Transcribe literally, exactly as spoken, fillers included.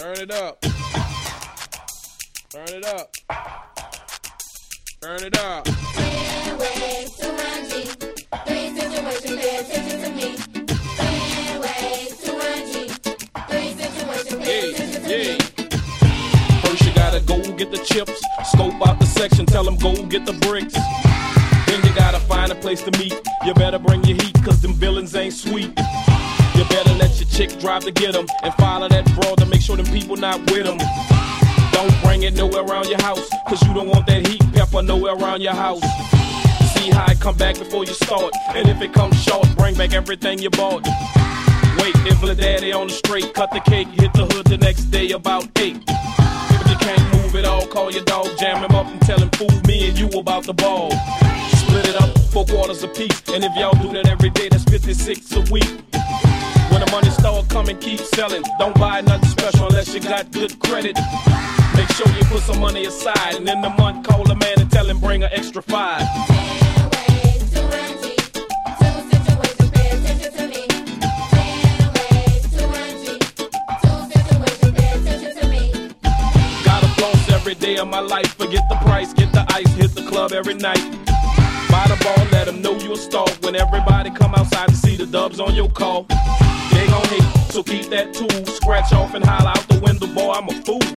Turn it up. Turn it up. Turn it up. ten ways to one G. Three situations, pay attention to me. ten ways to one G. Three situations, pay attention to Yeah, me. yeah. First you gotta go get the chips. Scope out the section, tell them go get the bricks. Then you gotta find a place to meet. You better bring your heat, cause them villains ain't sweet. You better let your chick drive to get them, and follow that broad to make sure them people not with them. Don't bring it nowhere around your house, cause you don't want that heat pepper nowhere around your house. See how it come back before you start, and if it comes short, bring back everything you bought. Wait, if the daddy on the straight, cut the cake, hit the hood the next day about eight. If you can't move it all, call your dog, jam him up and tell him fool me and you about the ball. Split it up, four quarters a piece, and if y'all do that every day, that's fifty-six a week. When the money start coming, keep selling. Don't buy nothing special unless you got good credit. Make sure you put some money aside, and in the month call a man and tell him bring an extra five. ten ways to one G. Two situations, pay attention to me. ten ways to one G. Two situations, pay attention to me. Gotta floss every day of my life. Forget the price, get the ice, hit the club every night. Buy the ball, let them know you a star. When everybody come outside to see the dubs on your call. They gon' hate, so keep that tool. Scratch off and holler out the window, boy, I'm a fool.